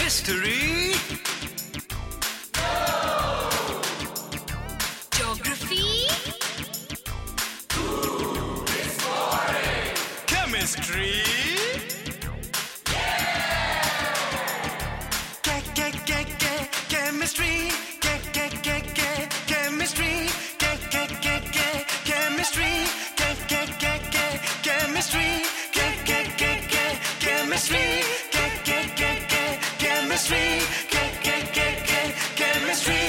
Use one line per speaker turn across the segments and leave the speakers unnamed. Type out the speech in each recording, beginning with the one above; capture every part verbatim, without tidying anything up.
History.
Geography.
Chemistry. Chemistry. Chemistry. Chemistry. Chemistry. Chemistry. Chemistry. Chemistry.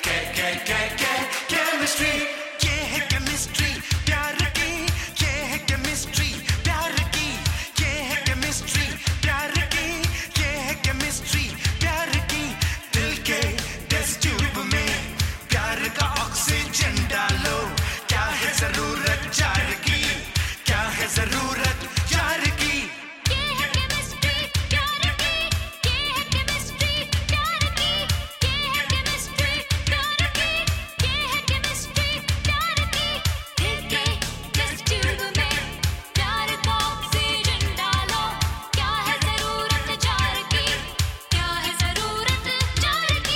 Chemistry. ये है chemistry प्यार की, ये है chemistry प्यार की, ये है chemistry प्यार की, ये है chemistry प्यार की। दिल के टेस्ट ट्यूब में प्यार का ऑक्सीजन डालो, क्या है जरूरत जार की, क्या है जरूरत जार की।
ये है chemistry प्यार की, ये है chemistry प्यार की, ये है chemistry प्यार की, ये है chemistry प्यार की। दिल के टेस्ट ट्यूब में प्यार का ऑक्सीजन डालो, क्या है जरूरत जार की, क्या है जरूरत जार की।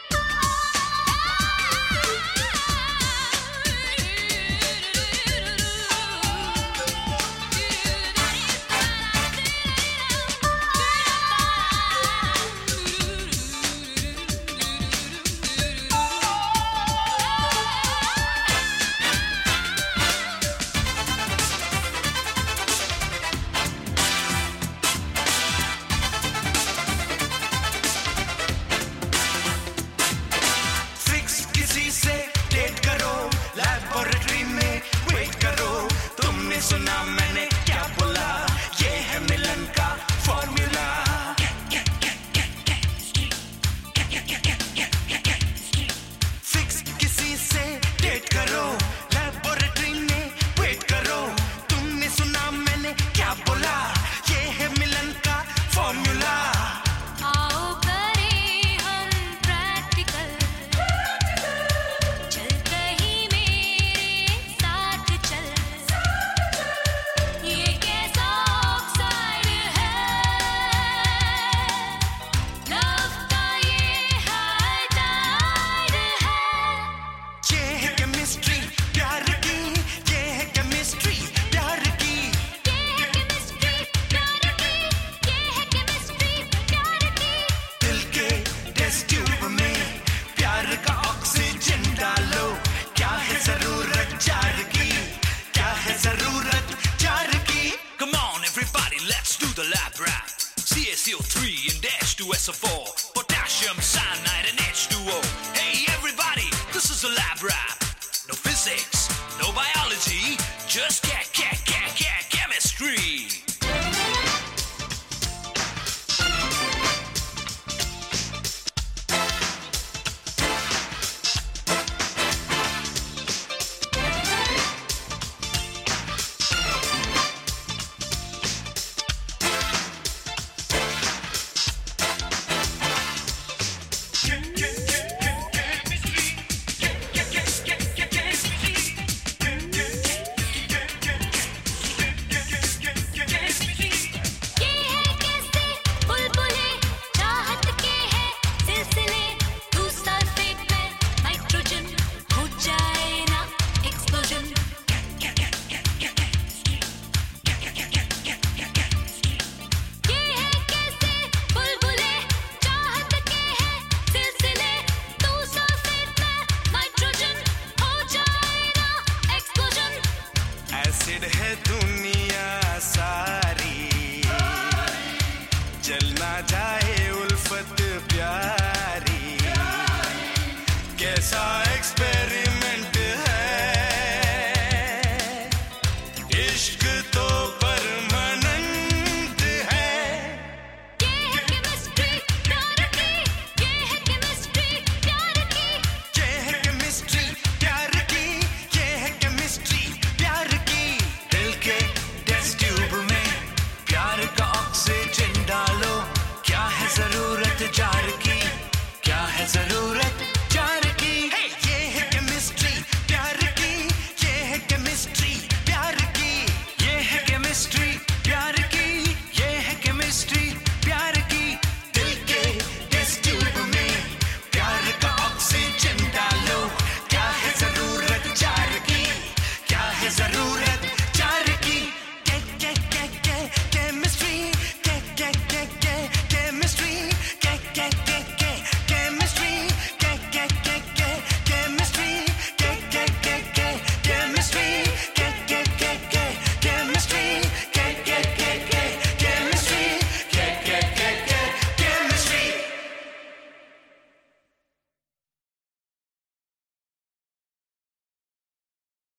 फिक्स किसी से डेट करो, लैबोरेटरी में वेट करो। तुमने सुना मैंने क्या बोला, ये है मिलन का फॉर्मूला। फिक्स किसी से डेट करो, लैबोरेटरी में वेट करो। तुमने सुना मैंने क्या बोला, ये है मिलन का फॉर्मूला।
आओ करें हम प्रैक्टिकल, चल कहीं मेरे साथ चल। ये कैसा ऑक्साइड है, लव का ये हाई टाइड है।
ये है chemistry प्यार की, ये है chemistry प्यार की।
ये है chemistry प्यार की, ये है chemistry प्यार की।
दिल के टेस्ट ट्यूब में प्यार का ऑक्सीजन डालो, क्या है जरूरत जार की, क्या है जरूरत जार की।
Come on, everybody, let's do the lab rap. C A C O three and H two S O four, potassium cyanide and H two O. Hey, everybody, this is a lab rap. No physics, no biology, just cat, cat, cat, cat, chemistry.
ये है कैसे बुलबुले चाहत के हैं सिलसिले, तू sulphate में नाइट्रोजन हो जाए ना एक्सप्लोजन। ये है कैसे बुलबुले चाहत के हैं सिलसिले, तू सल्फेट में नाइट्रोजन हो जाए ना एक्सप्लोजन।
एसिड है दुनिया सारी, जल ना जाए उल्फत प्यारी। कैसा एक्सपेरिमेंट है, इश्क तो परमानेंट है।
ये है chemistry प्यार की, ये है chemistry प्यार की।
ये है chemistry प्यार की, ये है chemistry प्यार की। दिल के टेस्ट ट्यूब में प्यार का ऑक्सीजन डालो, क्या है जरूरत जार की, क्या है जरूरत